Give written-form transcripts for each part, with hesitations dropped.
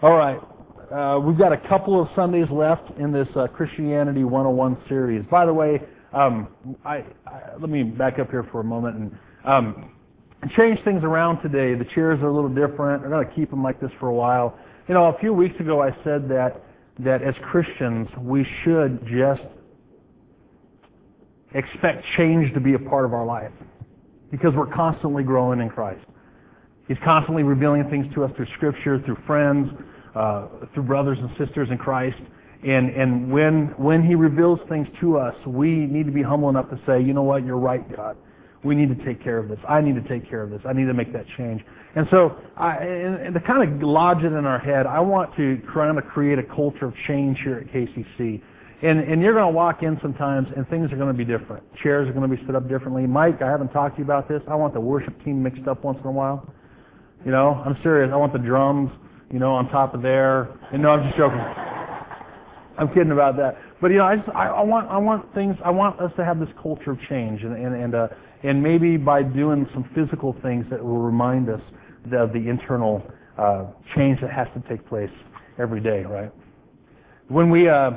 All right. We've got a couple of Sundays left in this Christianity 101 series. By the way, let me back up here for a moment and change things around today. The chairs are a little different. We're going to keep them like this for a while. You know, a few weeks ago I said that as Christians we should just expect change to be a part of our life because we're constantly growing in Christ. He's constantly revealing things to us through Scripture, through friends, through brothers and sisters in Christ. And when He reveals things to us, we need to be humble enough to say, you know what, you're right, God. We need to take care of this. I need to take care of this. I need to make that change. And so, and to kind of lodge it in our head, I want to kind of create a culture of change here at KCC. And you're going to walk in sometimes and things are going to be different. Chairs are going to be set up differently. Mike, I haven't talked to you about this. I want the worship team mixed up once in a while. You know, I'm serious. I want the drums, you know, on top of there. And no, I'm just joking. I'm kidding about that. But you know, I want us to have this culture of change, and maybe by doing some physical things that will remind us of the internal change that has to take place every day, right? When we a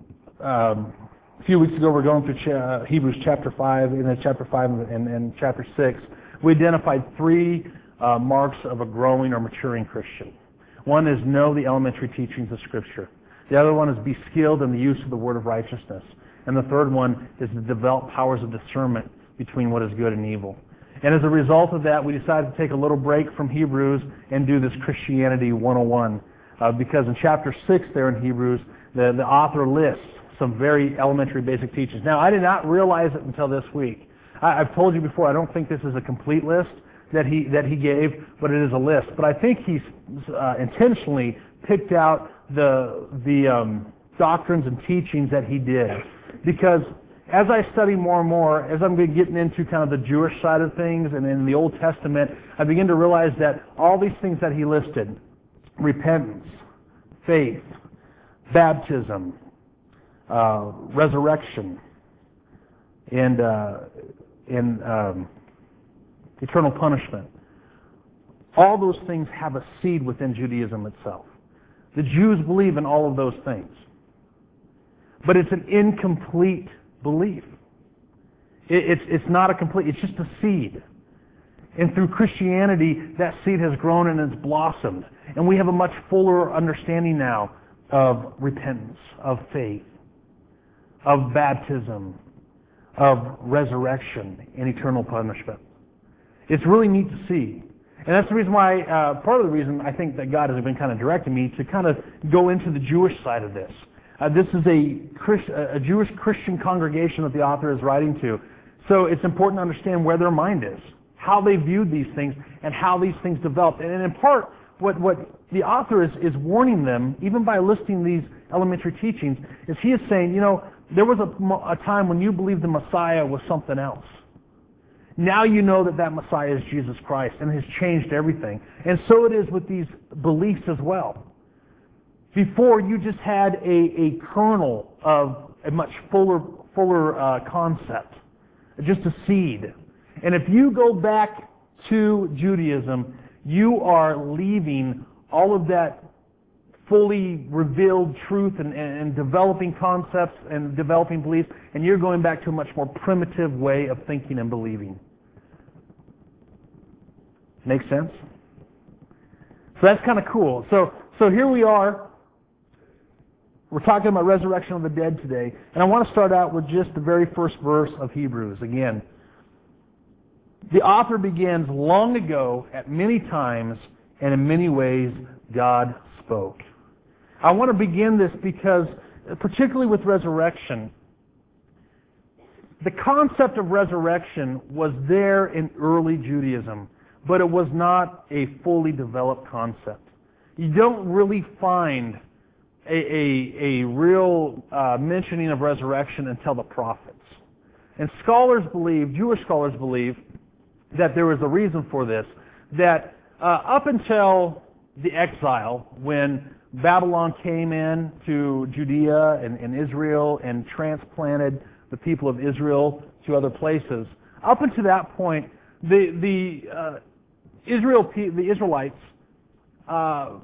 few weeks ago, we're going through Hebrews chapter 5, and then chapter 5 and chapter 6. We identified three marks of a growing or maturing Christian. One is know the elementary teachings of Scripture. The other one is be skilled in the use of the word of righteousness. And the third one is to develop powers of discernment between what is good and evil. And as a result of that, we decided to take a little break from Hebrews and do this Christianity 101. Because in chapter 6 there in Hebrews, the author lists some very elementary basic teachings. Now, I did not realize it until this week. I've told you before, I don't think this is a complete list that he gave, but it is a list. But I think he's intentionally picked out the doctrines and teachings that he did. Because as I study more and more, as I'm getting into kind of the Jewish side of things and in the Old Testament, I begin to realize that all these things that he listed, repentance, faith, baptism, resurrection, and eternal punishment, all those things have a seed within Judaism itself. The Jews believe in all of those things. But it's an incomplete belief. It's not a complete, it's just a seed. And through Christianity, that seed has grown and it's blossomed. And we have a much fuller understanding now of repentance, of faith, of baptism, of resurrection and eternal punishment. It's really neat to see. And that's the reason why, part of the reason I think that God has been kind of directing me to kind of go into the Jewish side of this. This is a Jewish Christian congregation that the author is writing to. So it's important to understand where their mind is, how they viewed these things, and how these things developed. And in part, what the author is warning them, even by listing these elementary teachings, is he is saying, you know, there was a time when you believed the Messiah was something else. Now you know that Messiah is Jesus Christ and has changed everything. And so it is with these beliefs as well. Before, you just had a kernel of a much fuller concept, just a seed. And if you go back to Judaism, you are leaving all of that fully revealed truth and developing concepts and developing beliefs, and you're going back to a much more primitive way of thinking and believing. Make sense? So that's kind of cool. So here we are. We're talking about resurrection of the dead today, and I want to start out with just the very first verse of Hebrews. Again, the author begins, long ago, at many times, and in many ways, God spoke. I want to begin this because, particularly with resurrection, the concept of resurrection was there in early Judaism, but it was not a fully developed concept. You don't really find a real mentioning of resurrection until the prophets. And Jewish scholars believe, that there was a reason for this, that up until the exile, when Babylon came in to Judea and Israel and transplanted the people of Israel to other places, up until that point, the Israelites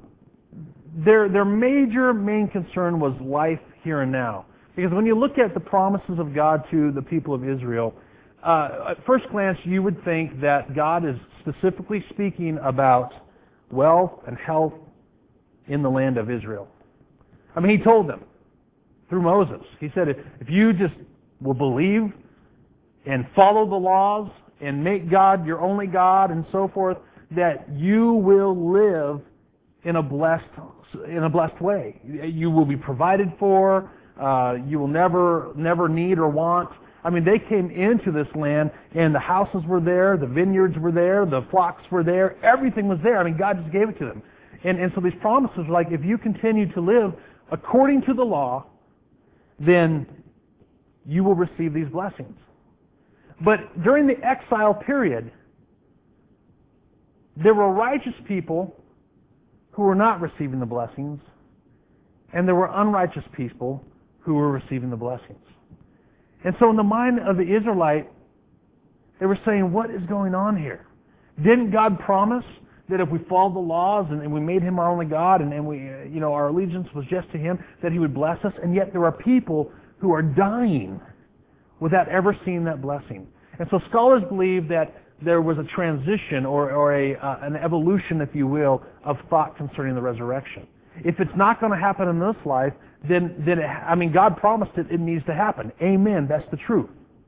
their main concern was life here and now. Because when you look at the promises of God to the people of Israel, at first glance you would think that God is specifically speaking about wealth and health in the land of Israel. I mean, He told them through Moses. He said, if you just will believe and follow the laws and make God your only God and so forth, that you will live in a blessed way. You will be provided for. You will never need or want. I mean, they came into this land, and the houses were there, the vineyards were there, the flocks were there, everything was there. I mean, God just gave it to them. And so these promises were like, if you continue to live according to the law, then you will receive these blessings. But during the exile period, there were righteous people who were not receiving the blessings, and there were unrighteous people who were receiving the blessings. And so in the mind of the Israelite, they were saying, what is going on here? Didn't God promise that if we followed the laws and we made Him our only God and we, our allegiance was just to Him, that He would bless us? And yet there are people who are dying without ever seeing that blessing. And so scholars believe that there was a transition or an evolution, if you will, of thought concerning the resurrection. If it's not going to happen in this life, then God promised it needs to happen. Amen. That's the truth.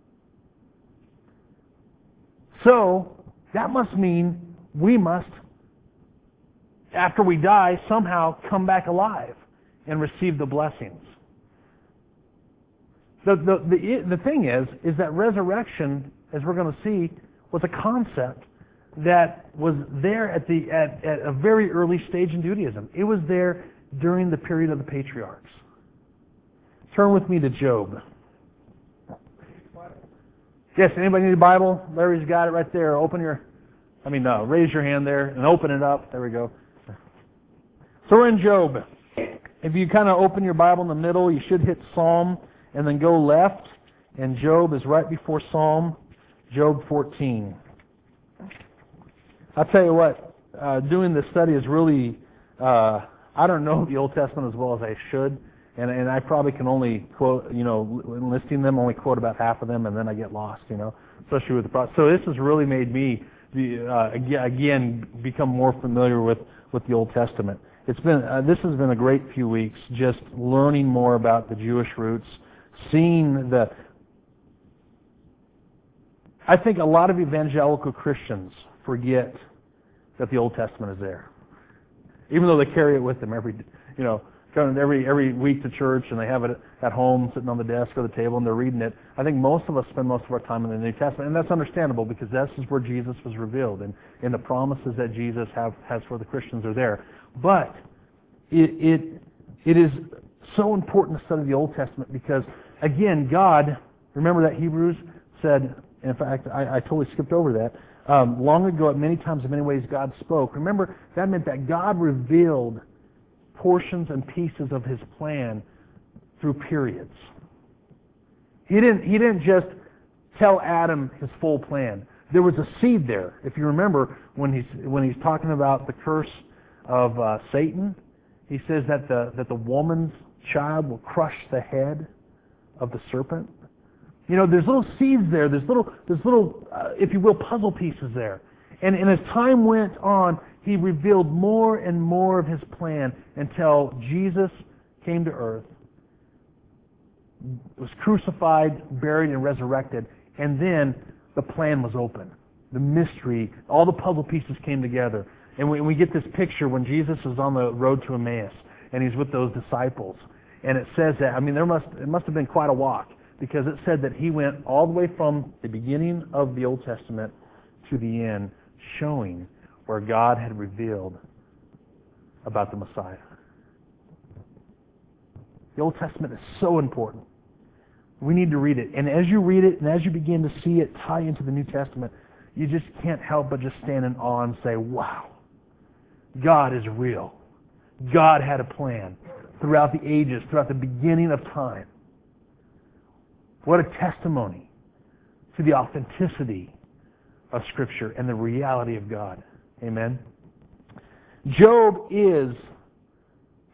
So that must mean we must, after we die, somehow come back alive and receive the blessings. The thing is that resurrection, as we're going to see, was a concept that was there at a very early stage in Judaism. It was there during the period of the patriarchs. Turn with me to Job. Yes, anybody need a Bible? Larry's got it right there. Raise your hand there and open it up. There we go. So we're in Job. If you kind of open your Bible in the middle, you should hit Psalm and then go left. And Job is right before Psalm, Job 14. I'll tell you what, doing this study is really, I don't know the Old Testament as well as I should. And I probably can only quote, listing them, only quote about half of them, and then I get lost, especially with the process. So this has really made me, again, become more familiar with the Old Testament. This has been a great few weeks, just learning more about the Jewish roots, seeing I think a lot of evangelical Christians forget that the Old Testament is there, even though they carry it with them every week to church, and they have it at home sitting on the desk or the table and they're reading it. I think most of us spend most of our time in the New Testament, and that's understandable because this is where Jesus was revealed, and the promises that Jesus has for the Christians are there. But it is so important to study the Old Testament because, again, God, remember that Hebrews said, in fact, I totally skipped over that, long ago, many times, in many ways, God spoke. Remember, that meant that God revealed portions and pieces of His plan through periods. He didn't just tell Adam His full plan. There was a seed there. If you remember, when he's talking about the curse of Satan, he says that the woman's child will crush the head of the serpent. There's little seeds there. There's little, if you will, puzzle pieces there. And as time went on, He revealed more and more of His plan until Jesus came to earth, was crucified, buried, and resurrected. And then the plan was open. The mystery, all the puzzle pieces came together. And we get this picture when Jesus is on the road to Emmaus, and He's with those disciples. And it says that, it must have been quite a walk, because it said that He went all the way from the beginning of the Old Testament to the end, showing where God had revealed about the Messiah. The Old Testament is so important. We need to read it. And as you read it, and as you begin to see it tie into the New Testament, you just can't help but just stand in awe and say, wow, God is real. God had a plan throughout the ages, throughout the beginning of time. What a testimony to the authenticity of Scripture and the reality of God. Amen. Job is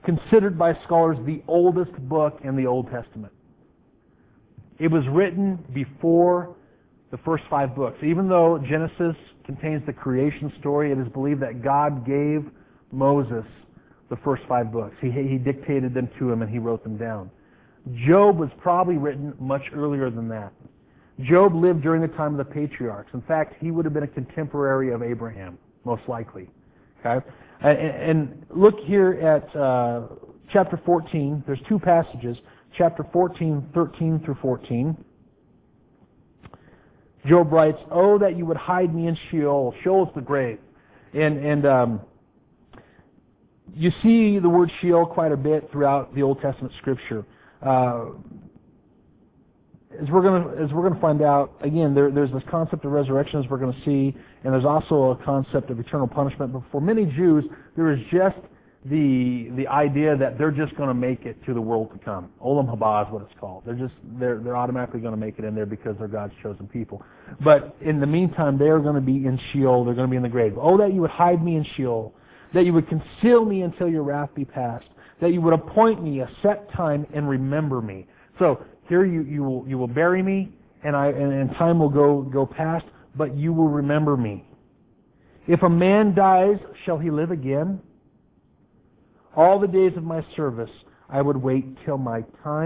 considered by scholars the oldest book in the Old Testament. It was written before the first 5 books. Even though Genesis contains the creation story, it is believed that God gave Moses the first 5 books. He dictated them to him and he wrote them down. Job was probably written much earlier than that. Job lived during the time of the patriarchs. In fact, he would have been a contemporary of Abraham, most likely. Okay? And look here at chapter 14. There's 2 passages. Chapter 14, 13 through 14. Job writes, "Oh, that you would hide me in Sheol." Sheol is the grave. And you see the word Sheol quite a bit throughout the Old Testament Scripture. As we're going to find out, again, there's this concept of resurrection, as we're going to see, and there's also a concept of eternal punishment. But for many Jews, there is just the idea that they're just going to make it to the world to come. Olam haba is what it's called. They're automatically going to make it in there because they're God's chosen people. But in the meantime, they are going to be in Sheol. They're going to be in the grave. "Oh, that you would hide me in Sheol, that you would conceal me until your wrath be past, that you would appoint me a set time and remember me." So here you will bury me, and time will go past, but you will remember me. "If a man dies, shall he live again? All the days of my service I would wait till my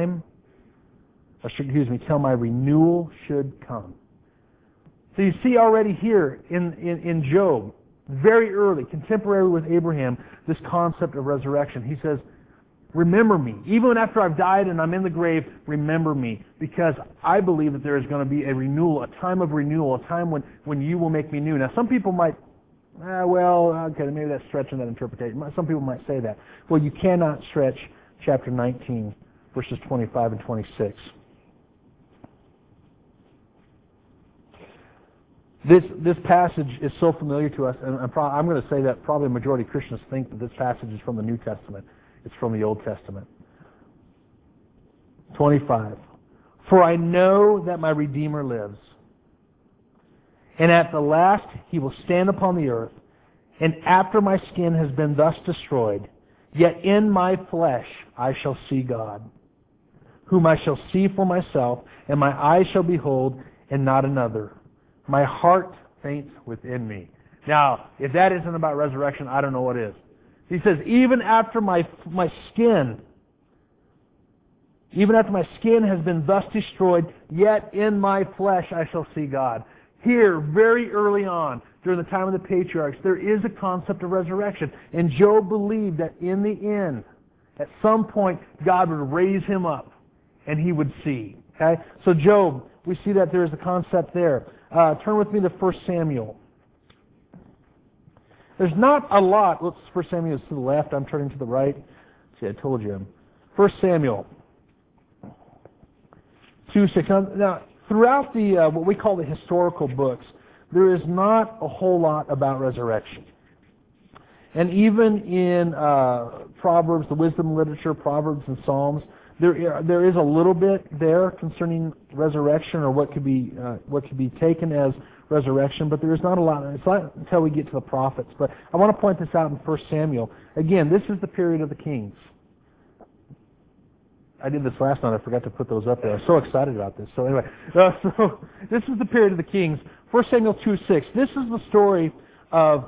till my renewal should come." So you see already here in Job, very early, contemporary with Abraham, this concept of resurrection. He says, remember me. Even after I've died and I'm in the grave, remember me. Because I believe that there is going to be a renewal, a time of renewal, a time when you will make me new. Now, some people might, maybe that's stretching that interpretation. Some people might say that. Well, you cannot stretch chapter 19, verses 25 and 26. This passage is so familiar to us, and I'm going to say that probably a majority of Christians think that this passage is from the New Testament. It's from the Old Testament. 25. "For I know that my Redeemer lives, and at the last he will stand upon the earth, and after my skin has been thus destroyed, yet in my flesh I shall see God, whom I shall see for myself, and my eyes shall behold, and not another. My heart faints within me." Now, if that isn't about resurrection, I don't know what is. He says, even after my skin has been thus destroyed, yet in my flesh I shall see God. Here, very early on, during the time of the patriarchs, there is a concept of resurrection. And Job believed that in the end, at some point, God would raise him up and he would see. Okay? So Job, we see that there is a concept there. Turn with me to 1 Samuel. There's not a lot. 1 Samuel is to the left. I'm turning to the right. See, I told you. 1 Samuel 2:6. Now, throughout the what we call the historical books, there is not a whole lot about resurrection. And even in Proverbs, the wisdom literature, Proverbs and Psalms, there is a little bit there concerning resurrection, or what could be taken as resurrection, but there is not a lot. It's not until we get to the prophets. But I want to point this out in 1 Samuel. Again, this is the period of the kings. I did this last night. I forgot to put those up there. I was so excited about this. So anyway, so this is the period of the kings. 1 Samuel 2:6. This is the story of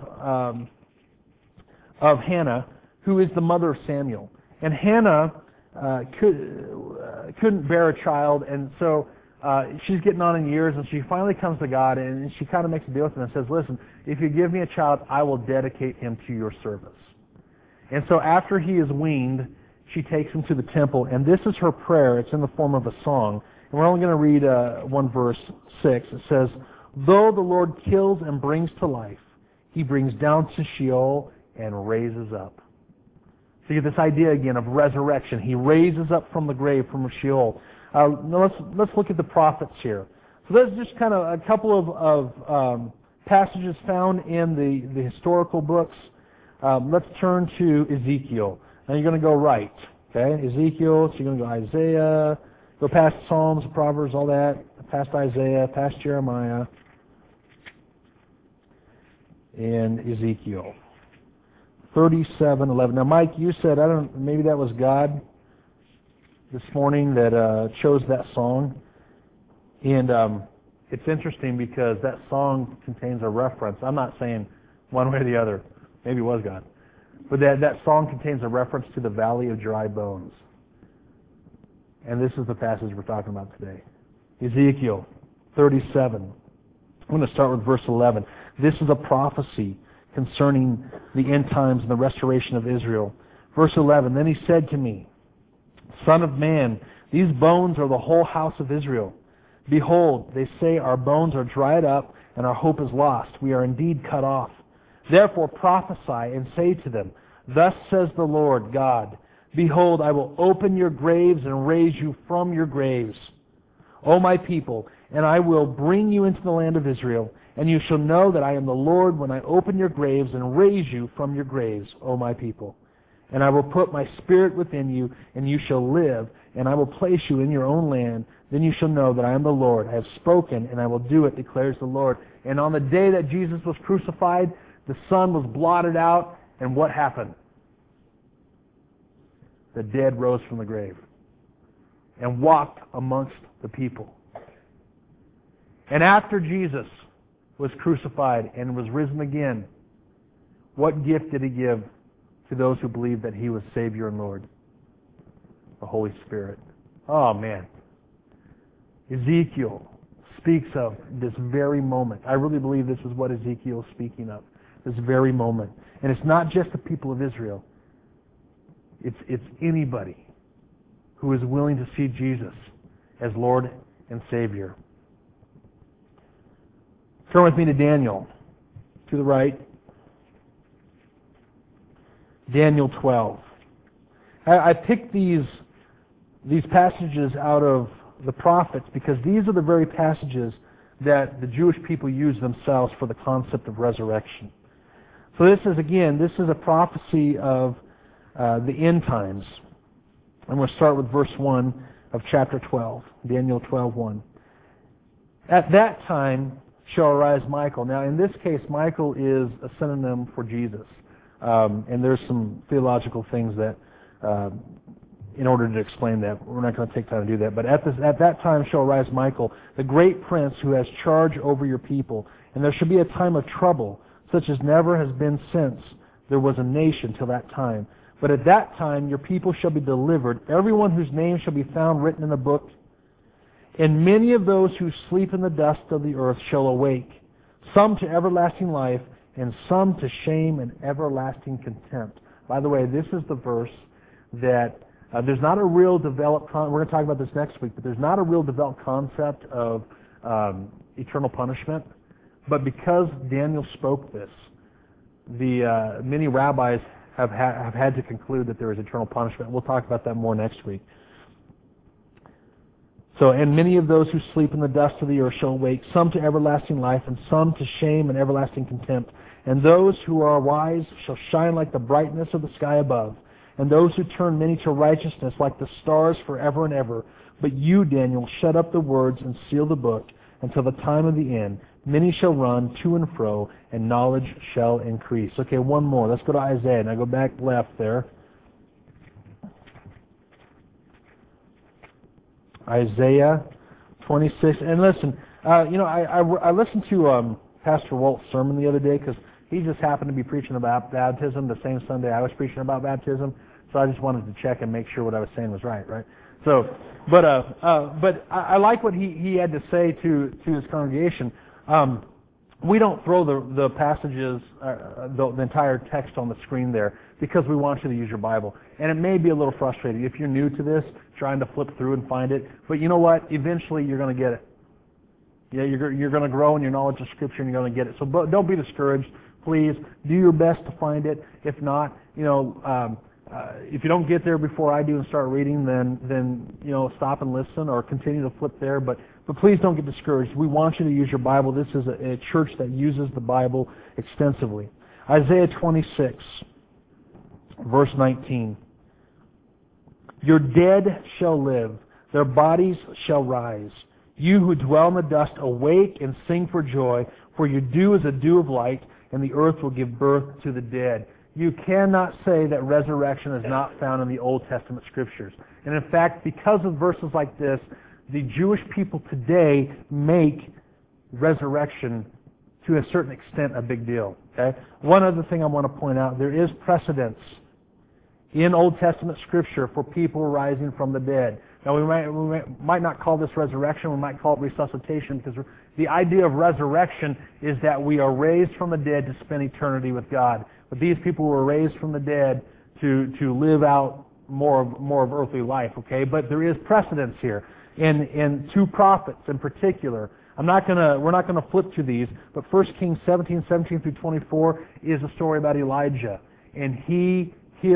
Hannah, who is the mother of Samuel. And Hannah couldn't bear a child, and so she's getting on in years, and she finally comes to God, and she kind of makes a deal with him and says, "Listen, if you give me a child, I will dedicate him to your service." And so after he is weaned, she takes him to the temple, and this is her prayer. It's in the form of a song. And we're only going to read one verse, 6. It says, "Though the Lord kills and brings to life, He brings down to Sheol and raises up." So you get this idea again of resurrection. He raises up from the grave, from Sheol. Now let's look at the prophets here. So there's just kind of a couple of passages found in the historical books. Let's turn to Ezekiel. Now you're going to go right. Okay, Ezekiel, so you're going to go Isaiah, go past Psalms, Proverbs, all that, past Isaiah, past Jeremiah, and Ezekiel. 37:11. Now, Mike, you said, maybe that was God this morning that chose that song. And it's interesting because that song contains a reference. I'm not saying one way or the other. Maybe it was God. But that song contains a reference to the Valley of Dry Bones. And this is the passage we're talking about today. Ezekiel 37. I'm going to start with verse 11. This is a prophecy concerning the end times and the restoration of Israel. Verse 11, then he said to me, Son of man, these bones are the whole house of Israel. Behold, they say our bones are dried up and our hope is lost. We are indeed cut off. Therefore prophesy and say to them, Thus says the Lord God, Behold, I will open your graves and raise you from your graves, O my people, and I will bring you into the land of Israel, and you shall know that I am the Lord when I open your graves and raise you from your graves, O my people. And I will put my spirit within you, and you shall live, and I will place you in your own land. Then you shall know that I am the Lord. I have spoken, and I will do it, declares the Lord. And on the day that Jesus was crucified, the sun was blotted out, and what happened? The dead rose from the grave and walked amongst the people. And after Jesus was crucified and was risen again, what gift did He give to those who believed that He was Savior and Lord? The Holy Spirit. Oh, man. Ezekiel speaks of this very moment. I really believe this is what Ezekiel is speaking of, this very moment. And it's not just the people of Israel. It's anybody who is willing to see Jesus as Lord and Savior. Turn with me to Daniel, to the right. Daniel 12. I picked these passages out of the prophets because these are the very passages that the Jewish people use themselves for the concept of resurrection. So this is a prophecy of the end times. I'm going to start with verse 1 of chapter 12, Daniel 12:1. At that time shall arise Michael. Now, in this case, Michael is a synonym for Jesus. And there's some theological things that, in order to explain that, we're not going to take time to do that. But at that time shall arise Michael, the great prince who has charge over your people. And there shall be a time of trouble, such as never has been since there was a nation till that time. But at that time your people shall be delivered, everyone whose name shall be found written in a book. And many of those who sleep in the dust of the earth shall awake, some to everlasting life, and some to shame and everlasting contempt. By the way, this is the verse that there's not a real developed, we're going to talk about this next week, but there's not a real developed concept of eternal punishment. But because Daniel spoke this, the many rabbis have had to conclude that there is eternal punishment. We'll talk about that more next week. So, and many of those who sleep in the dust of the earth shall awake, some to everlasting life, and some to shame and everlasting contempt. And those who are wise shall shine like the brightness of the sky above, and those who turn many to righteousness like the stars forever and ever. But you, Daniel, shut up the words and seal the book until the time of the end. Many shall run to and fro, and knowledge shall increase. Okay, one more. Let's go to Isaiah. Now go back left there. Isaiah 26. And listen, I listened to Pastor Walt's sermon the other day because he just happened to be preaching about baptism the same Sunday I was preaching about baptism. So I just wanted to check and make sure what I was saying was right? So, but I like what he had to say to his congregation. We don't throw the passages, the entire text on the screen there because we want you to use your Bible. And it may be a little frustrating if you're new to this, trying to flip through and find it. But you know what? Eventually you're going to get it. Yeah, you're going to grow in your knowledge of Scripture and you're going to get it. So don't be discouraged. Please do your best to find it. If not, if you don't get there before I do and start reading, then stop and listen or continue to flip there. But please don't get discouraged. We want you to use your Bible. This is a church that uses the Bible extensively. Isaiah 26, verse 19. Your dead shall live, their bodies shall rise. You who dwell in the dust, awake and sing for joy, for your dew is a dew of light, and the earth will give birth to the dead. you cannot say that resurrection is not found in the Old Testament Scriptures. And in fact, because of verses like this, the Jewish people today make resurrection, to a certain extent, a big deal. Okay? One other thing I want to point out, there is precedence in Old Testament Scripture for people rising from the dead. Now, we might not call this resurrection, we might call it resuscitation, because the idea of resurrection is that we are raised from the dead to spend eternity with God. But these people were raised from the dead to live out more of earthly life, okay? But there is precedence here. In two prophets in particular, we're not gonna flip to these, but 1 Kings 17 through 24 is a story about Elijah. And he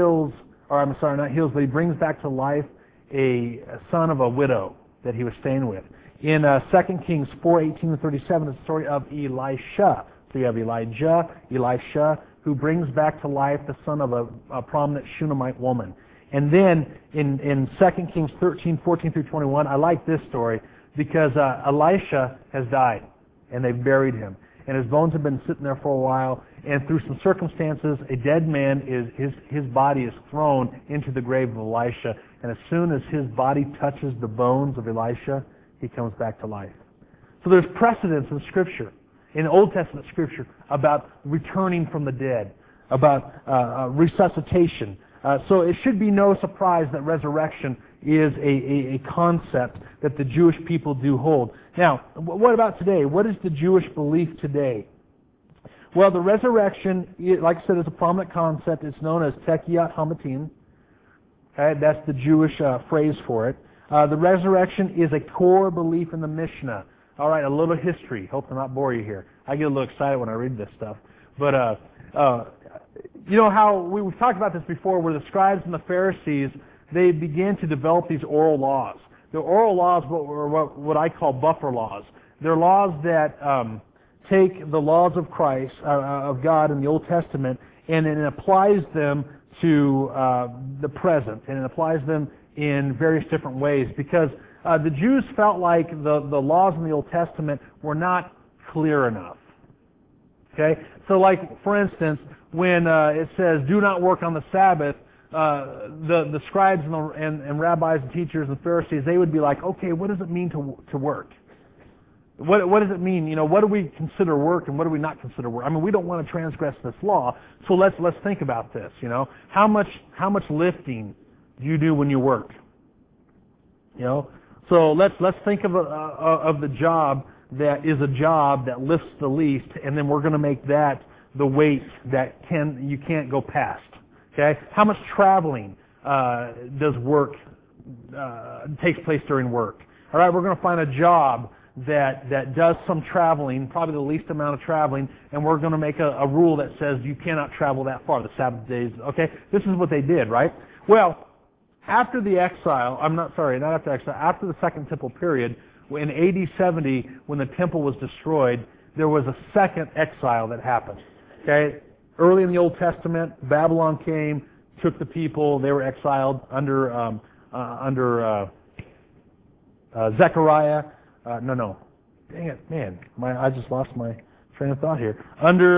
he brings back to life a son of a widow that he was staying with. In 2 Kings 4:18-37, it's the story of Elisha. So you have Elisha, who brings back to life the son of a prominent Shunammite woman. And then in 2 Kings 13:14-21, I like this story because Elisha has died and they've buried him. And his bones have been sitting there for a while, and through some circumstances, a dead man his body is thrown into the grave of Elisha, and as soon as his body touches the bones of Elisha, he comes back to life. So there's precedence in Scripture, in Old Testament Scripture, about returning from the dead, about resuscitation. So it should be no surprise that resurrection is a concept that the Jewish people do hold. Now, what about today? What is the Jewish belief today? Well, the resurrection, like I said, is a prominent concept. It's known as Tekiyat Hamatim. Okay, that's the Jewish phrase for it. The resurrection is a core belief in the Mishnah. All right, a little history. Hope to not bore you here. I get a little excited when I read this stuff. But you know how we've talked about this before, where the scribes and the Pharisees, they began to develop these oral laws. The oral laws were what I call buffer laws. They're laws that take the laws of Christ, of God in the Old Testament, and it applies them to the present, and it applies them in various different ways, because the Jews felt like the laws in the Old Testament were not clear enough. Okay? So like, for instance, when it says, do not work on the Sabbath, the scribes and rabbis and teachers and Pharisees, they would be like, okay, what does it mean to work? What does it mean? You know, what do we consider work and what do we not consider work? I mean, we don't want to transgress this law, so let's think about this. You know, how much lifting do you do when you work? You know, so let's think of the job that is a job that lifts the least, and then we're going to make that the weight that you can't go past. Okay, how much traveling does work takes place during work? All right, we're going to find a job that does some traveling, probably the least amount of traveling, and we're going to make a rule that says you cannot travel that far, the Sabbath days. Okay, this is what they did, right? Well, after the exile, after the Second Temple period, in AD 70, when the temple was destroyed, there was a second exile that happened. Okay, early in the Old Testament, Babylon came, took the people, they were exiled under Zechariah. Dang it, man! I just lost my train of thought here.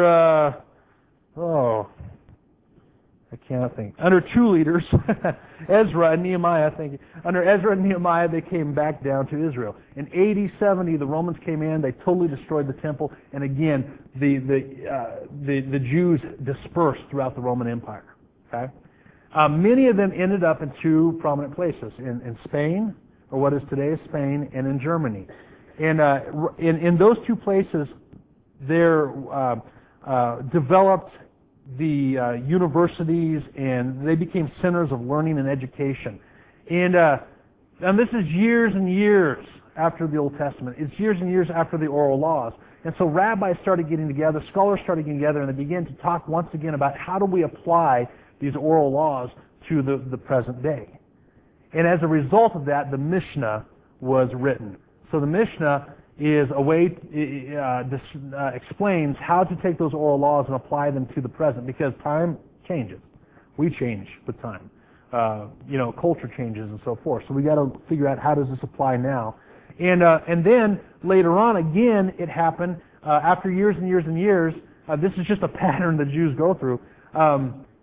I cannot think. Under two leaders, Ezra and Nehemiah, thank you. Under Ezra and Nehemiah, they came back down to Israel. In AD 70, the Romans came in, they totally destroyed the temple, and again, the Jews dispersed throughout the Roman Empire. Okay? Many of them ended up in two prominent places, in Spain, or what is today Spain, and in Germany. And in those two places, there developed the universities, and they became centers of learning and education. And this is years and years after the Old Testament. It's years and years after the oral laws. And so rabbis started getting together, scholars started getting together, and they began to talk once again about how do we apply these oral laws to the present day. And as a result of that, the Mishnah was written. So the Mishnah is a way, explains how to take those oral laws and apply them to the present, because time changes. We change with time. Culture changes and so forth. So we got to figure out how does this apply now. And then later on, again, it happened after years and years and years. This is just a pattern the Jews go through.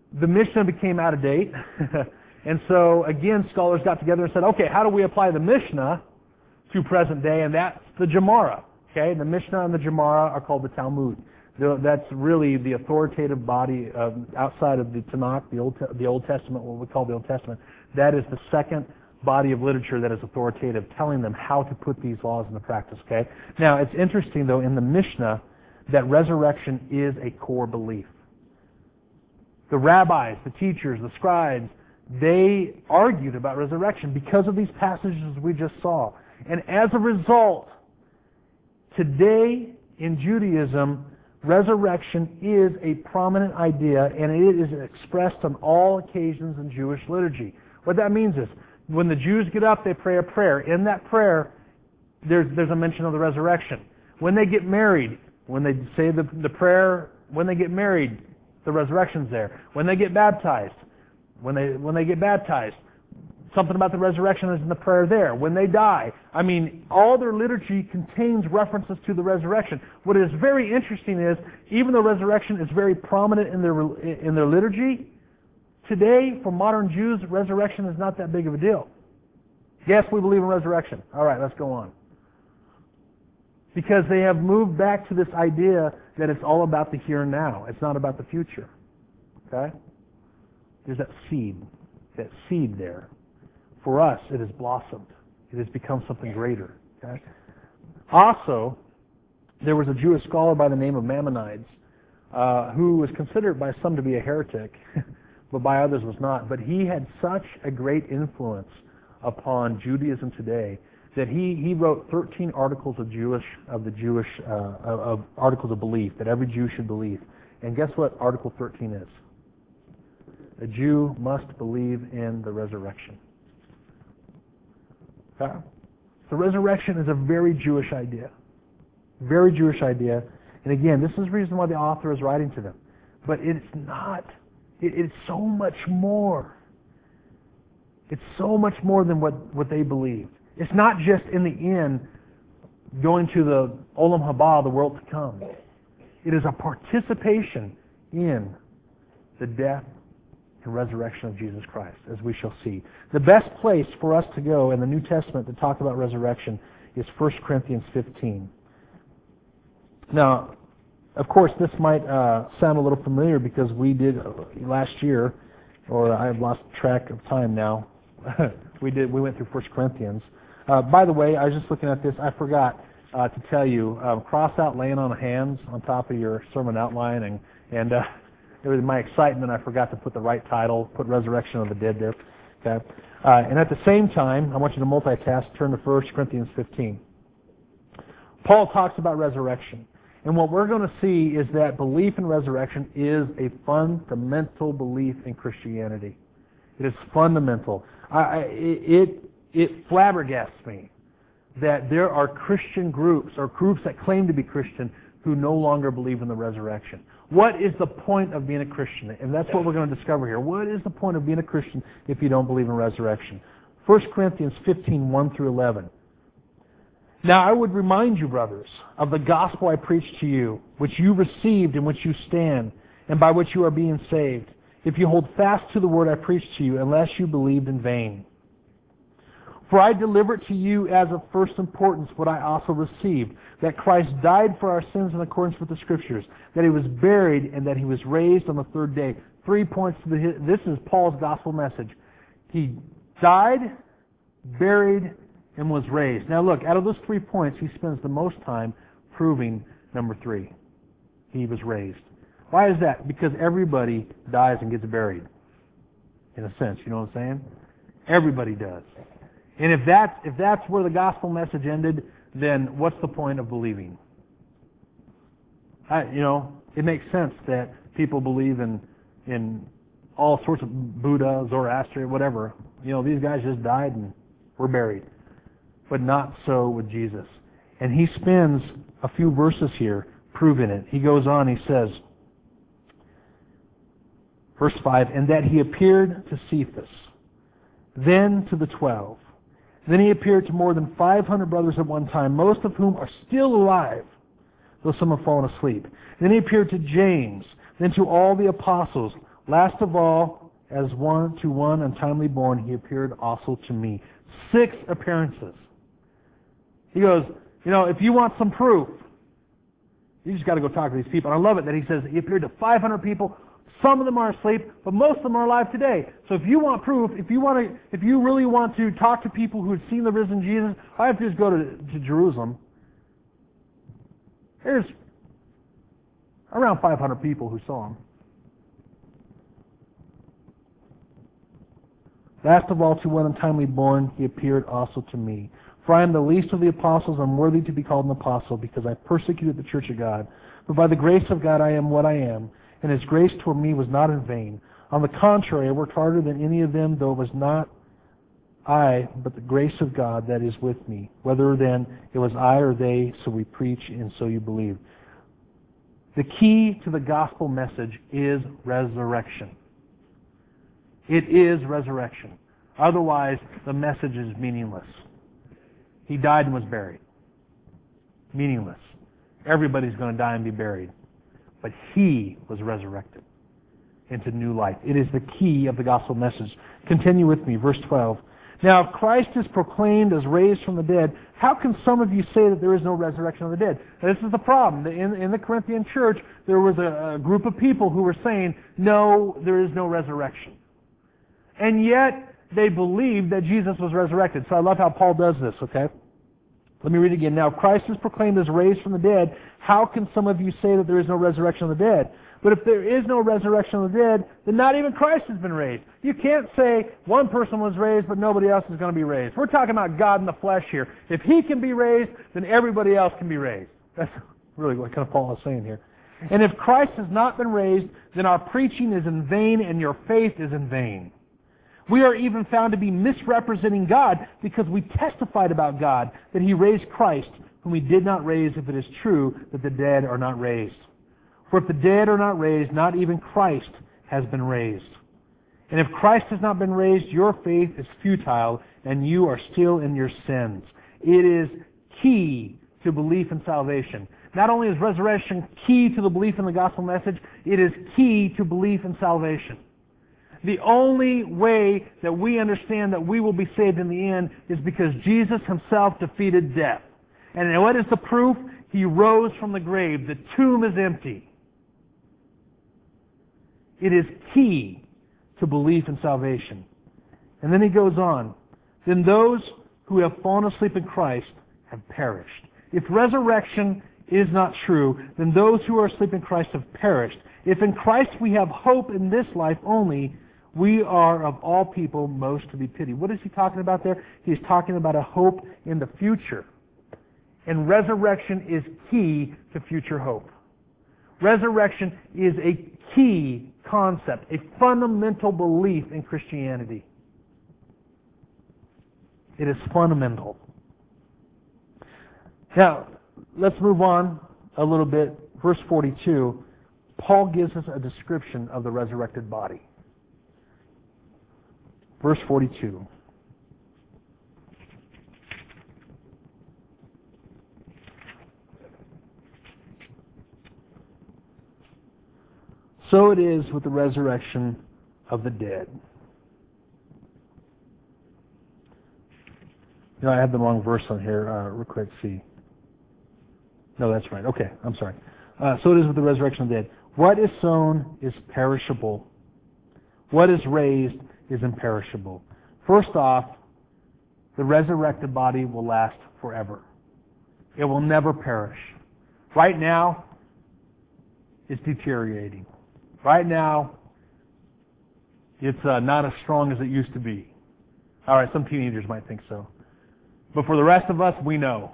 the Mishnah became out of date. And so, again, scholars got together and said, okay, how do we apply the Mishnah to present day? And that's the Gemara. Okay, the Mishnah and the Gemara are called the Talmud. That's really the authoritative body outside of the Tanakh, the Old Testament, what we call the Old Testament. That is the second body of literature that is authoritative, telling them how to put these laws into practice. Okay. Now, it's interesting, though, in the Mishnah that resurrection is a core belief. The rabbis, the teachers, the scribes, they argued about resurrection because of these passages we just saw. And as a result, today in Judaism, resurrection is a prominent idea, and it is expressed on all occasions in Jewish liturgy. What that means is, when the Jews get up, they pray a prayer. In that prayer, there's a mention of the resurrection. When they get married, when they say the prayer, when they get married, the resurrection's there. When they get baptized, when they get baptized, something about the resurrection is in the prayer there. When they die, I mean, all their liturgy contains references to the resurrection. What is very interesting is, even though resurrection is very prominent in their liturgy, today, for modern Jews, resurrection is not that big of a deal. Yes, we believe in resurrection. All right, let's go on. Because they have moved back to this idea that it's all about the here and now. It's not about the future. Okay? There's that seed there. For us, it has blossomed. It has become something greater. Okay? Also, there was a Jewish scholar by the name of Maimonides who was considered by some to be a heretic, but by others was not. But he had such a great influence upon Judaism today that he wrote 13 articles of articles of belief that every Jew should believe. And guess what Article 13 is? A Jew must believe in the resurrection. Okay? The resurrection is a very Jewish idea. Very Jewish idea. And again, this is the reason why the author is writing to them. But it's not. It's so much more. It's so much more than what they believed. It's not just in the end going to the Olam Haba, the world to come. It is a participation in the death and resurrection of Jesus Christ, as we shall see. The best place for us to go in the New Testament to talk about resurrection is 1 Corinthians 15. Now, of course, this might sound a little familiar because we did last year, or I've lost track of time now. we went through 1 Corinthians. By the way, I was just looking at this. I forgot to tell you, cross out laying on of hands on top of your sermon outline, and it was my excitement. I forgot to put the right title, put Resurrection of the Dead there. Okay, and at the same time, I want you to multitask. Turn to 1 Corinthians 15. Paul talks about resurrection. And what we're going to see is that belief in resurrection is a fundamental belief in Christianity. It is fundamental. It flabbergasts me that there are Christian groups, or groups that claim to be Christian, who no longer believe in the resurrection. What is the point of being a Christian? And that's what we're going to discover here. What is the point of being a Christian if you don't believe in resurrection? 1 Corinthians 15, 1 through 11. Now I would remind you, brothers, of the gospel I preached to you, which you received, in which you stand, and by which you are being saved, if you hold fast to the word I preached to you, unless you believed in vain. For I delivered to you as of first importance what I also received, that Christ died for our sins in accordance with the Scriptures, that He was buried, and that He was raised on the third day. 3 points to this is Paul's gospel message. He died, buried, and was raised. Now look, out of those 3 points, he spends the most time proving number 3. He was raised. Why is that? Because everybody dies and gets buried. In a sense, you know what I'm saying? Everybody does. And if that's where the gospel message ended, then what's the point of believing? It makes sense that people believe in all sorts of Buddha, Zoroaster, whatever. These guys just died and were buried. But not so with Jesus. And he spends a few verses here proving it. He goes on, he says, verse 5, and that he appeared to Cephas, then to the 12. Then he appeared to more than 500 brothers at one time, most of whom are still alive, though some have fallen asleep. Then he appeared to James, then to all the apostles. Last of all, as one to one untimely born, he appeared also to me. 6 appearances. He goes, if you want some proof, you just got to go talk to these people. And I love it that he says he appeared to 500 people. Some of them are asleep, but most of them are alive today. So if you want proof, if you really want to talk to people who have seen the risen Jesus, all you have to do is go to Jerusalem. There's around 500 people who saw him. Last of all, to one untimely born, he appeared also to me. For I am the least of the apostles, unworthy to be called an apostle, because I persecuted the church of God. But by the grace of God I am what I am, and His grace toward me was not in vain. On the contrary, I worked harder than any of them, though it was not I, but the grace of God that is with me. Whether then it was I or they, so we preach, and so you believe. The key to the gospel message is resurrection. It is resurrection. Otherwise, the message is meaningless. He died and was buried. Meaningless. Everybody's going to die and be buried. But He was resurrected into new life. It is the key of the gospel message. Continue with me, verse 12. Now, if Christ is proclaimed as raised from the dead, how can some of you say that there is no resurrection of the dead? Now, this is the problem. In the Corinthian church, there was a group of people who were saying, no, there is no resurrection. And yet, they believed that Jesus was resurrected. So I love how Paul does this, okay? Let me read it again. Now, if Christ is proclaimed as raised from the dead, how can some of you say that there is no resurrection of the dead? But if there is no resurrection of the dead, then not even Christ has been raised. You can't say one person was raised, but nobody else is going to be raised. We're talking about God in the flesh here. If He can be raised, then everybody else can be raised. That's really what kind of Paul is saying here. And if Christ has not been raised, then our preaching is in vain and your faith is in vain. We are even found to be misrepresenting God because we testified about God that He raised Christ, whom He did not raise, if it is true that the dead are not raised. For if the dead are not raised, not even Christ has been raised. And if Christ has not been raised, your faith is futile, and you are still in your sins. It is key to belief and salvation. Not only is resurrection key to the belief in the gospel message, it is key to belief and salvation. The only way that we understand that we will be saved in the end is because Jesus Himself defeated death. And what is the proof? He rose from the grave. The tomb is empty. It is key to belief and salvation. And then he goes on. Then those who have fallen asleep in Christ have perished. If resurrection is not true, then those who are asleep in Christ have perished. If in Christ we have hope in this life only, we are of all people most to be pitied. What is he talking about there? He's talking about a hope in the future. And resurrection is key to future hope. Resurrection is a key concept, a fundamental belief in Christianity. It is fundamental. Now, let's move on a little bit. Verse 42, Paul gives us a description of the resurrected body. Verse 42. So it is with the resurrection of the dead. I have the wrong verse on here. Real quick, see. No, that's right. Okay, I'm sorry. So it is with the resurrection of the dead. What is sown is perishable. What is raised is imperishable. First off, the resurrected body will last forever. It will never perish. Right now, it's deteriorating. Right now, it's not as strong as it used to be. All right, some teenagers might think so. But for the rest of us, we know.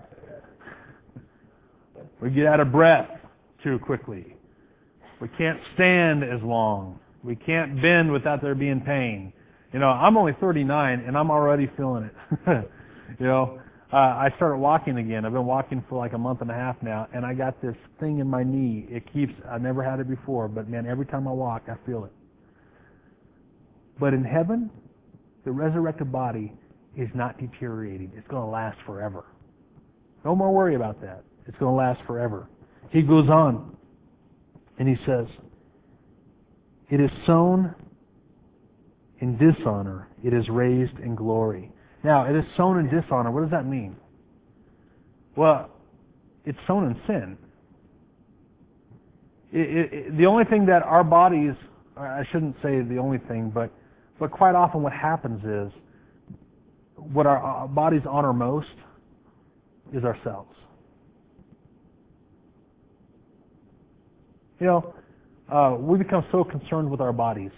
We get out of breath too quickly. We can't stand as long. We can't bend without there being pain. I'm only 39 and I'm already feeling it. I started walking again. I've been walking for like a month and a half now, and I got this thing in my knee. I never had it before, but man, every time I walk, I feel it. But in heaven, the resurrected body is not deteriorating. It's going to last forever. No more worry about that. It's going to last forever. He goes on, and he says, It is sown in dishonor. It is raised in glory. Now, it is sown in dishonor. What does that mean? Well, it's sown in sin. The only thing that our bodies, I shouldn't say the only thing, but quite often what happens is, what our bodies honor most is ourselves. You know, we become so concerned with our bodies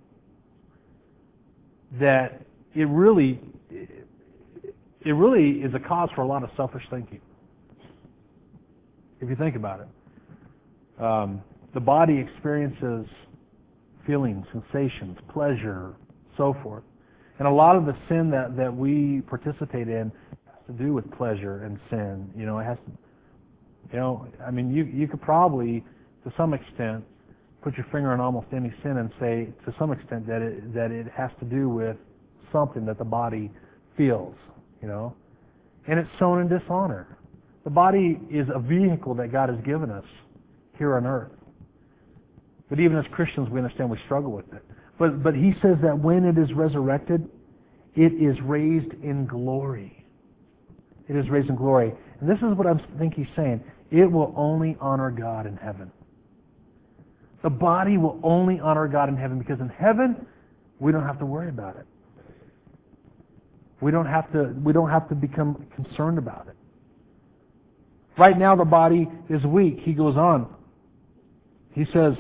that it really is a cause for a lot of selfish thinking. If you think about it. The body experiences feelings, sensations, pleasure, so forth. And a lot of the sin that we participate in has to do with pleasure and sin. You know, it has to, I mean, you could probably, to some extent, put your finger on almost any sin and say, to some extent, that it has to do with something that the body feels, And it's sown in dishonor. The body is a vehicle that God has given us here on earth. But even as Christians, we understand we struggle with it. But he says that when it is resurrected, it is raised in glory. It is raised in glory. And this is what I think he's saying. It will only honor God in heaven. The body will only honor God in heaven, because in heaven, we don't have to worry about it. We don't have to become concerned about it. Right now the body is weak. He goes on. He says,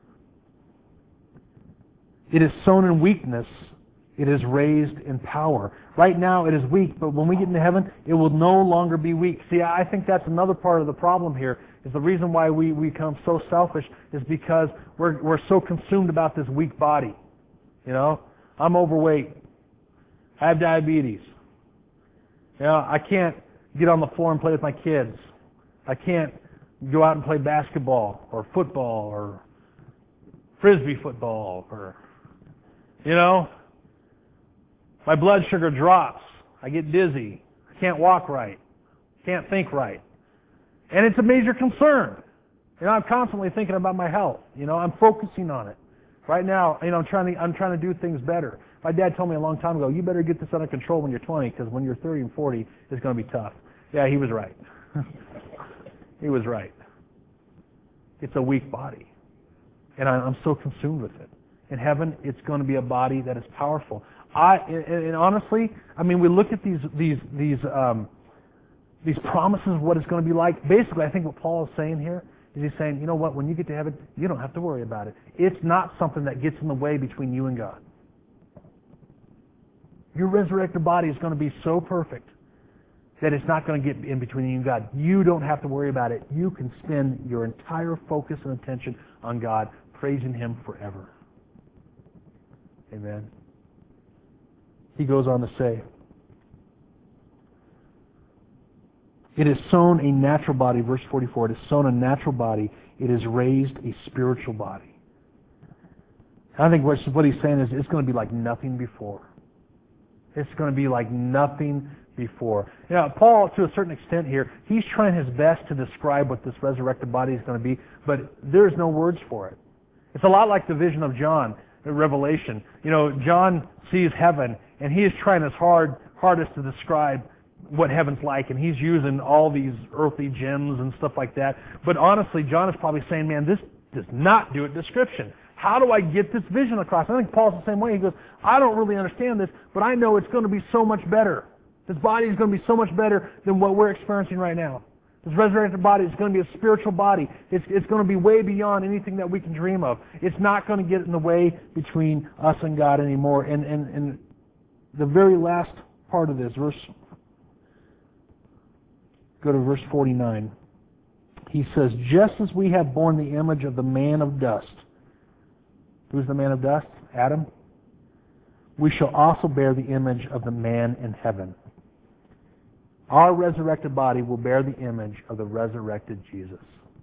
it is sown in weakness, it is raised in power. Right now it is weak, but when we get into heaven, it will no longer be weak. See, I think that's another part of the problem here, is the reason why we become so selfish is because we're so consumed about this weak body. I'm overweight. I have diabetes. I can't get on the floor and play with my kids. I can't go out and play basketball or football or frisbee football or, my blood sugar drops. I get dizzy. I can't walk right. Can't think right. And it's a major concern. I'm constantly thinking about my health. I'm focusing on it. Right now, I'm trying to do things better. My dad told me a long time ago, you better get this under control when you're 20, because when you're 30 and 40, it's going to be tough. Yeah, he was right. He was right. It's a weak body. And I'm so consumed with it. In heaven, it's going to be a body that is powerful. And honestly, we look at these promises of what it's going to be like. Basically, I think what Paul is saying here is he's saying, you know what, when you get to heaven, you don't have to worry about it. It's not something that gets in the way between you and God. Your resurrected body is going to be so perfect that it's not going to get in between you and God. You don't have to worry about it. You can spend your entire focus and attention on God, praising Him forever. Amen. He goes on to say, it is sown a natural body, verse 44, it is sown a natural body, it is raised a spiritual body. I think what he's saying is it's going to be like nothing before. It's going to be like nothing before. Paul, to a certain extent here, he's trying his best to describe what this resurrected body is going to be, but there's no words for it. It's a lot like the vision of John in Revelation. John sees heaven, and he is trying his hardest to describe what heaven's like, and he's using all these earthly gems and stuff like that. But honestly, John is probably saying, man, this does not do a description. How do I get this vision across? I think Paul's the same way. He goes, I don't really understand this, but I know it's going to be so much better. This body is going to be so much better than what we're experiencing right now. This resurrected body is going to be a spiritual body. It's going to be way beyond anything that we can dream of. It's not going to get in the way between us and God anymore. And the very last part of this, go to verse 49. He says, just as we have borne the image of the man of dust. Who's the man of dust? Adam. We shall also bear the image of the man in heaven. Our resurrected body will bear the image of the resurrected Jesus.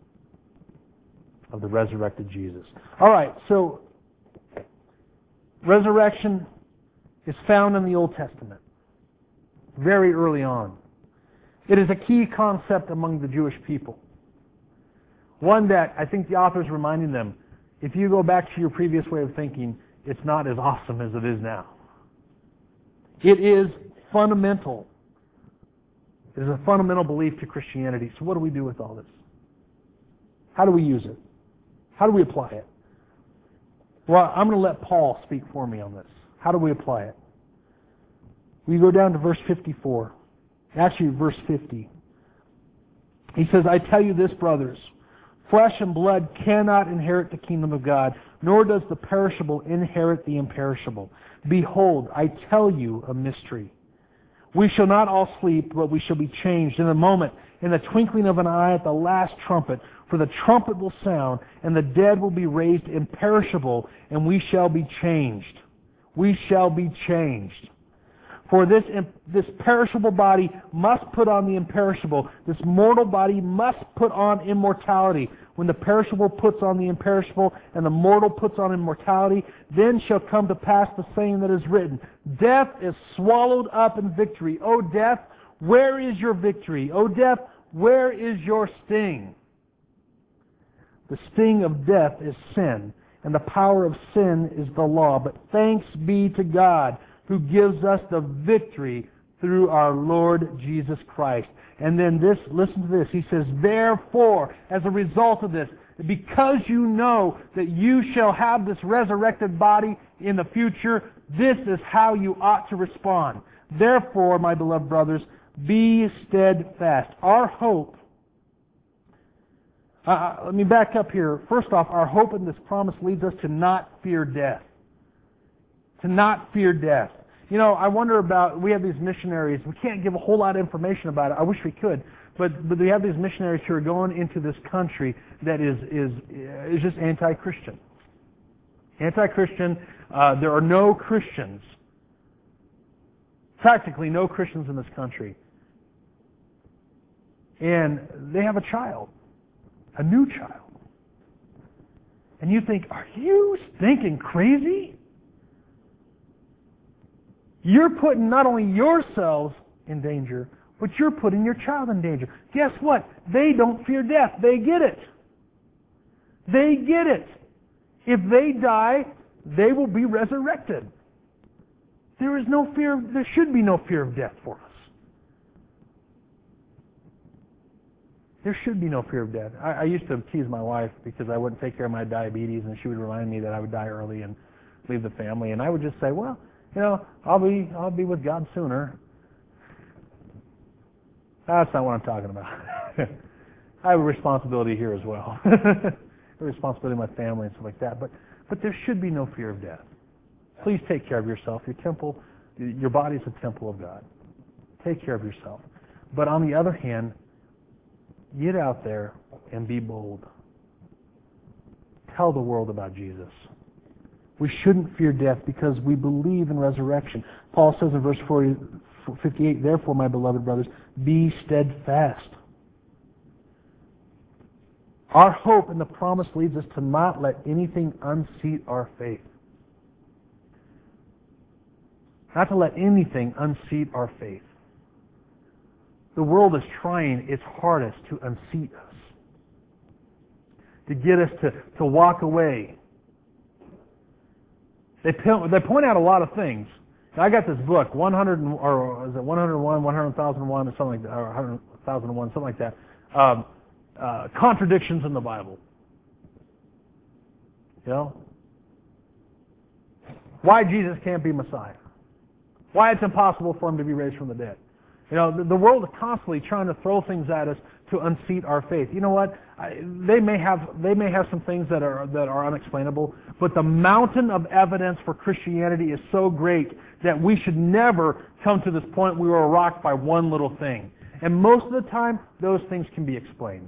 Of the resurrected Jesus. All right, so resurrection is found in the Old Testament, very early on. It is a key concept among the Jewish people. One that I think the author is reminding them, if you go back to your previous way of thinking, it's not as awesome as it is now. It is fundamental. It is a fundamental belief to Christianity. So what do we do with all this? How do we use it? How do we apply it? Well, I'm going to let Paul speak for me on this. How do we apply it? We go down to verse 54. Actually, verse 50. He says, I tell you this, brothers, flesh and blood cannot inherit the kingdom of God, nor does the perishable inherit the imperishable. Behold, I tell you a mystery. We shall not all sleep, but we shall be changed in a moment, in the twinkling of an eye at the last trumpet. For the trumpet will sound, and the dead will be raised imperishable, and we shall be changed. We shall be changed. For this perishable body must put on the imperishable. This mortal body must put on immortality. When the perishable puts on the imperishable, and the mortal puts on immortality, then shall come to pass the saying that is written, Death is swallowed up in victory. O death, where is your victory? O death, where is your sting? The sting of death is sin, and the power of sin is the law. But thanks be to God, who gives us the victory through our Lord Jesus Christ. And then listen to this. He says, therefore, as a result of this, because you know that you shall have this resurrected body in the future, this is how you ought to respond. Therefore, my beloved brothers, be steadfast. Our hope, let me back up here. First off, our hope in this promise leads us to not fear death. To not fear death. You know, I wonder about, we have these missionaries, we can't give a whole lot of information about it, I wish we could, but we have these missionaries who are going into this country that is just anti-Christian. Anti-Christian, there are no Christians, practically no Christians in this country. And they have a child, a new child. And you think, are you thinking crazy? You're putting not only yourselves in danger, but you're putting your child in danger. Guess what? They don't fear death. They get it. They get it. If they die, they will be resurrected. There is no fear, there should be no fear of death for us. There should be no fear of death. I used to tease my wife because I wouldn't take care of my diabetes, and she would remind me that I would die early and leave the family, and I would just say, well, you know, I'll be with God sooner. That's not what I'm talking about. I have a responsibility here as well. A responsibility to my family and stuff like that. But there should be no fear of death. Please take care of yourself. Your temple, your body is a temple of God. Take care of yourself. But on the other hand, get out there and be bold. Tell the world about Jesus. We shouldn't fear death because we believe in resurrection. Paul says in verse 58, therefore, my beloved brothers, be steadfast. Our hope in the promise leads us to not let anything unseat our faith. Not to let anything unseat our faith. The world is trying its hardest to unseat us. To get us to walk away. They point out a lot of things. Now, I got this book, 101, 100,001, or something like that, or 100,001, something like that. Contradictions in the Bible. You know? Why Jesus can't be Messiah. Why it's impossible for Him to be raised from the dead. You know, the world is constantly trying to throw things at us to unseat our faith. You know what? They may have some things that are unexplainable, but the mountain of evidence for Christianity is so great that we should never come to this point where we were rocked by one little thing. And most of the time, those things can be explained.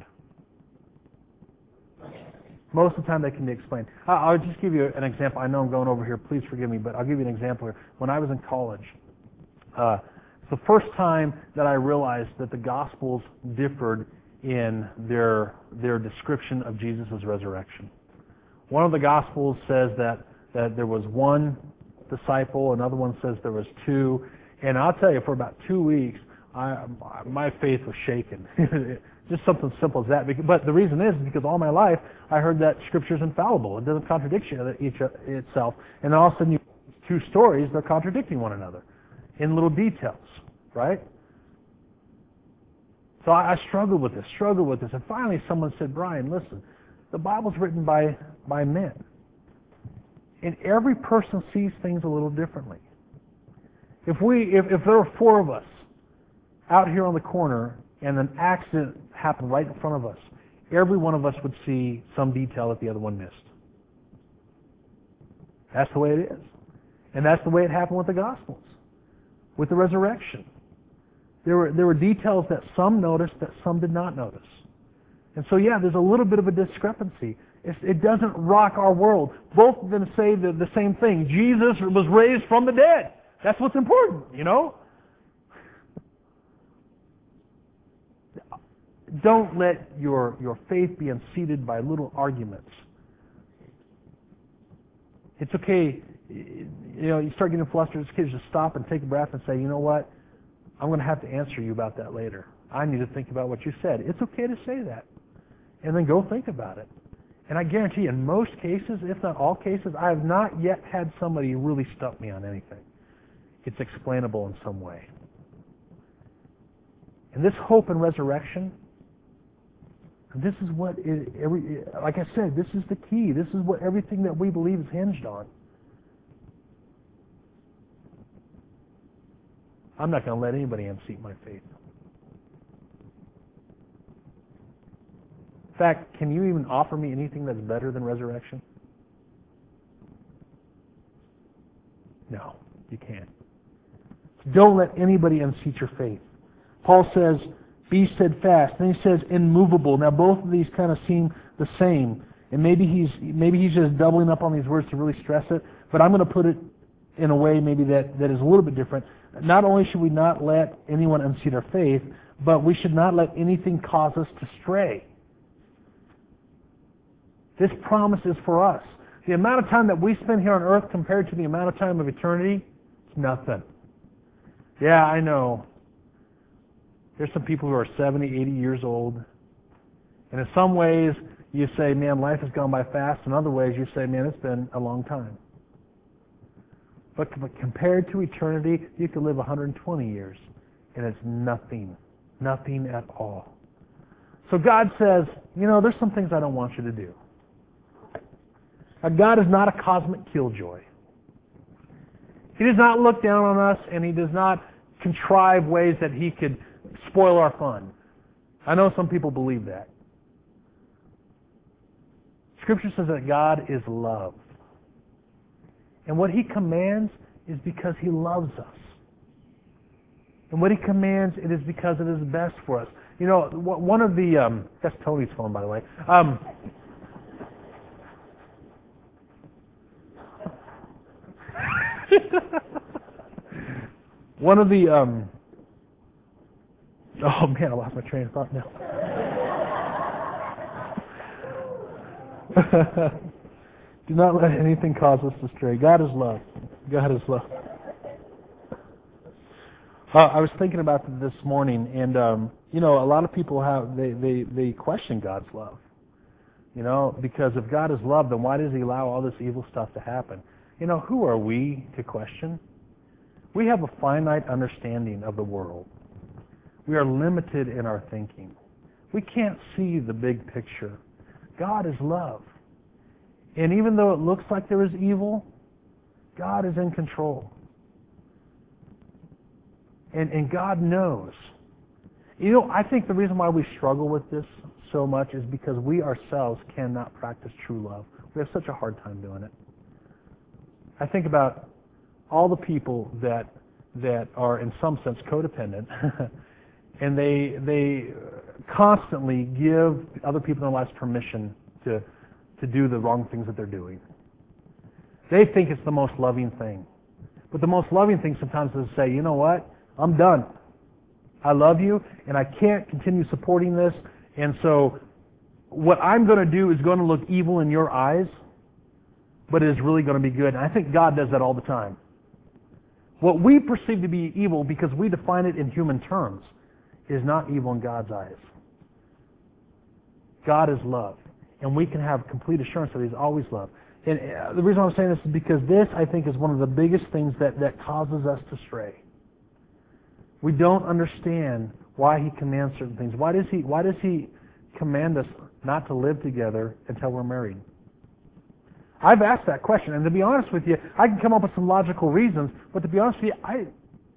Most of the time, they can be explained. I'll just give you an example. I know I'm going over here. Please forgive me, but I'll give you an example here. When I was in college, it's the first time that I realized that the Gospels differed in their description of Jesus' resurrection. One of the Gospels says that there was one disciple, another one says there was two, and I'll tell you, for about 2 weeks, my faith was shaken. Just something simple as that. But the reason is because all my life I heard that Scripture is infallible. It doesn't contradict itself. And then all of a sudden you have two stories, they're contradicting one another in little details, right? So I struggled with this. And finally someone said, Brian, listen, the Bible's written by men. And every person sees things a little differently. If there were four of us out here on the corner and an accident happened right in front of us, every one of us would see some detail that the other one missed. That's the way it is. And that's the way it happened with the Gospels, with the resurrection. There were details that some noticed that some did not notice. And so, yeah, there's a little bit of a discrepancy. It doesn't rock our world. Both of them say the same thing. Jesus was raised from the dead. That's what's important, you know? Don't let your faith be unseated by little arguments. It's okay, you start getting flustered as kids, just stop and take a breath and say, you know what? I'm going to have to answer you about that later. I need to think about what you said. It's okay to say that. And then go think about it. And I guarantee you, in most cases, if not all cases, I have not yet had somebody really stump me on anything. It's explainable in some way. And this hope and resurrection, this is what, like I said, this is the key. This is what everything that we believe is hinged on. I'm not going to let anybody unseat my faith. In fact, can you even offer me anything that's better than resurrection? No, you can't. Don't let anybody unseat your faith. Paul says, be steadfast. Then he says, immovable. Now both of these kind of seem the same. And maybe he's just doubling up on these words to really stress it. But I'm going to put it in a way maybe that is a little bit different. Not only should we not let anyone unseat our faith, but we should not let anything cause us to stray. This promise is for us. The amount of time that we spend here on earth compared to the amount of time of eternity, it's nothing. Yeah, I know. There's some people who are 70, 80 years old. And in some ways, you say, man, life has gone by fast. In other ways, you say, man, it's been a long time. But compared to eternity, you could live 120 years, and it's nothing. Nothing at all. So God says, there's some things I don't want you to do. Now, God is not a cosmic killjoy. He does not look down on us, and He does not contrive ways that He could spoil our fun. I know some people believe that. Scripture says that God is love. And what He commands is because He loves us. And what He commands, it is because it is best for us. One of the... that's Tony's phone, by the way. One of the... oh, man, I lost my train of thought now. Do not let anything cause us to stray. God is love. God is love. I was thinking about this morning, and a lot of people they question God's love. Because if God is love, then why does He allow all this evil stuff to happen? Who are we to question? We have a finite understanding of the world. We are limited in our thinking. We can't see the big picture. God is love. And even though it looks like there is evil, God is in control. And God knows. I think the reason why we struggle with this so much is because we ourselves cannot practice true love. We have such a hard time doing it. I think about all the people that are in some sense codependent, and they constantly give other people in their lives permission to do the wrong things that they're doing. They think it's the most loving thing. But the most loving thing sometimes is to say, you know what? I'm done. I love you, and I can't continue supporting this, and so what I'm going to do is going to look evil in your eyes, but it is really going to be good. And I think God does that all the time. What we perceive to be evil because we define it in human terms is not evil in God's eyes. God is love. And we can have complete assurance that He's always love. And the reason I'm saying this is because this, I think, is one of the biggest things that causes us to stray. We don't understand why He commands certain things. Why does He command us not to live together until we're married? I've asked that question, and to be honest with you, I can come up with some logical reasons, but to be honest with you,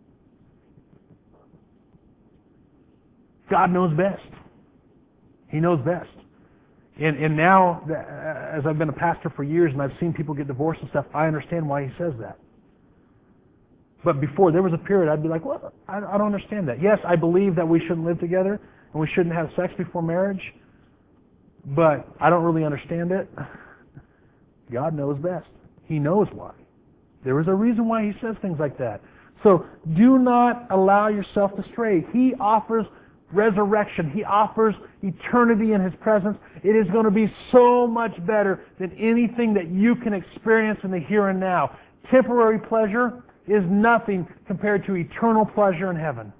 God knows best. He knows best. And now, as I've been a pastor for years and I've seen people get divorced and stuff, I understand why He says that. But before, there was a period I'd be like, well, I don't understand that. Yes, I believe that we shouldn't live together and we shouldn't have sex before marriage, but I don't really understand it. God knows best. He knows why. There is a reason why He says things like that. So do not allow yourself to stray. He offers resurrection. He offers eternity in His presence. It is going to be so much better than anything that you can experience in the here and now. Temporary pleasure is nothing compared to eternal pleasure in heaven.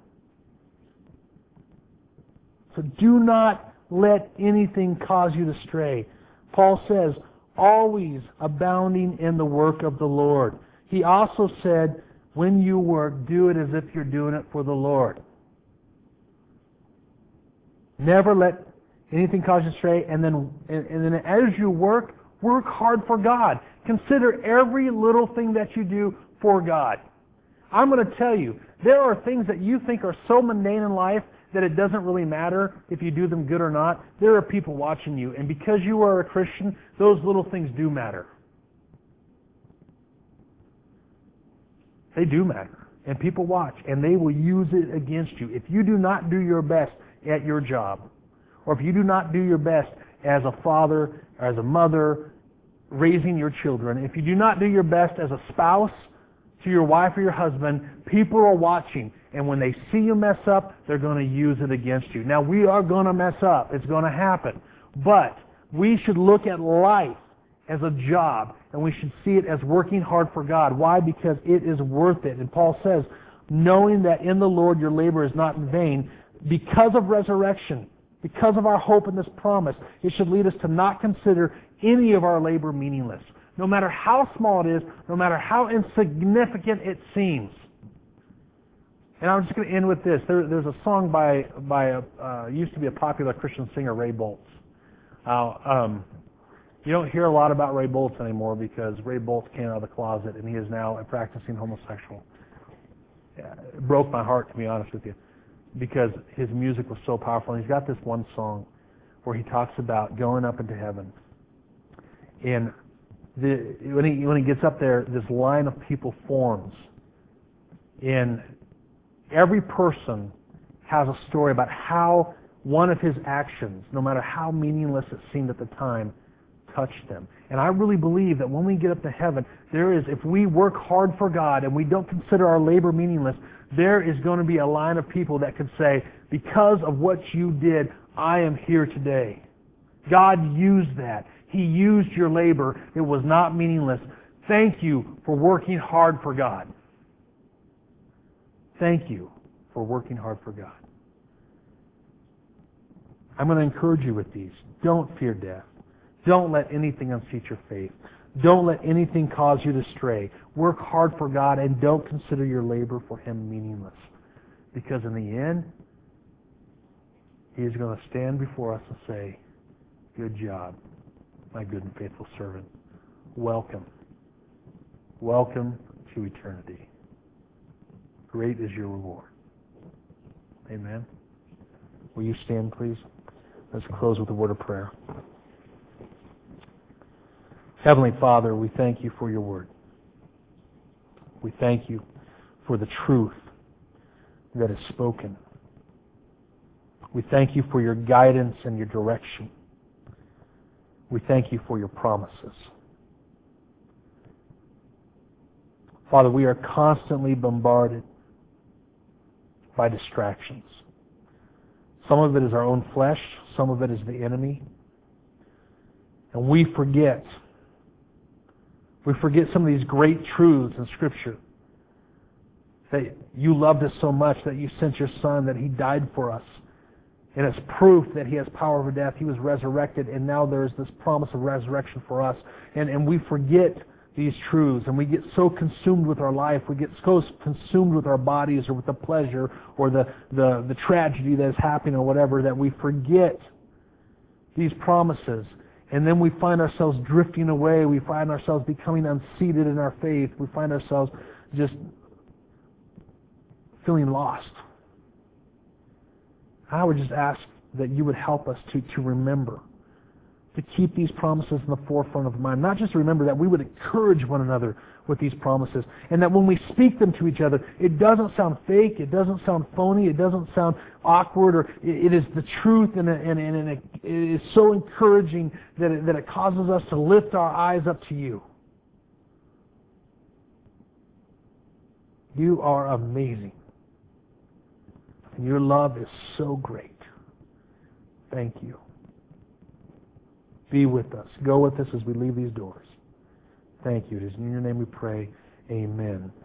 So do not let anything cause you to stray. Paul says, always abounding in the work of the Lord. He also said, when you work, do it as if you're doing it for the Lord. Never let anything cause you to stray. And then as you work hard for God. Consider every little thing that you do for God. I'm going to tell you, there are things that you think are so mundane in life that it doesn't really matter if you do them good or not. There are people watching you, and because you are a Christian, those little things do matter. They do matter. And people watch, and they will use it against you. If you do not do your best at your job, or if you do not do your best as a father or as a mother raising your children, if you do not do your best as a spouse to your wife or your husband, people are watching. And when they see you mess up, they're going to use it against you. Now, we are going to mess up. It's going to happen. But we should look at life as a job, and we should see it as working hard for God. Why? Because it is worth it. And Paul says, knowing that in the Lord your labor is not in vain, because of resurrection, because of our hope in this promise, it should lead us to not consider any of our labor meaningless. No matter how small it is, no matter how insignificant it seems. And I'm just going to end with this. There's a song by used to be a popular Christian singer, Ray Boltz. You don't hear a lot about Ray Boltz anymore because Ray Boltz came out of the closet and he is now a practicing homosexual. It broke my heart, to be honest with you, because his music was so powerful. And he's got this one song where he talks about going up into heaven. And when he gets up there, this line of people forms. And every person has a story about how one of his actions, no matter how meaningless it seemed at the time, touched them. And I really believe that when we get up to heaven, if we work hard for God and we don't consider our labor meaningless, there is going to be a line of people that could say, because of what you did, I am here today. God used that. He used your labor. It was not meaningless. Thank you for working hard for God. Thank you for working hard for God. I'm going to encourage you with these. Don't fear death. Don't let anything unseat your faith. Don't let anything cause you to stray. Work hard for God and don't consider your labor for Him meaningless. Because in the end, He is going to stand before us and say, good job, my good and faithful servant. Welcome. Welcome to eternity. Great is your reward. Amen. Will you stand, please? Let's close with a word of prayer. Heavenly Father, we thank you for your word. We thank you for the truth that is spoken. We thank you for your guidance and your direction. We thank you for your promises. Father, we are constantly bombarded by distractions. Some of it is our own flesh, some of it is the enemy. And we forget some of these great truths in Scripture that you loved us so much that you sent your Son, that He died for us. And as proof that He has power over death, He was resurrected, and now there's this promise of resurrection for us. And we forget these truths, and we get so consumed with our life, we get so consumed with our bodies or with the pleasure or the tragedy that is happening or whatever, that we forget these promises. And then we find ourselves drifting away. We find ourselves becoming unseated in our faith. We find ourselves just feeling lost. I would just ask that you would help us to remember, to keep these promises in the forefront of mind. Not just remember, that we would encourage one another with these promises. And that when we speak them to each other, it doesn't sound fake, it doesn't sound phony, it doesn't sound awkward, or it is the truth, and it is so encouraging that it causes us to lift our eyes up to you. You are amazing. And your love is so great. Thank you. Be with us. Go with us as we leave these doors. Thank you. It is in your name we pray. Amen.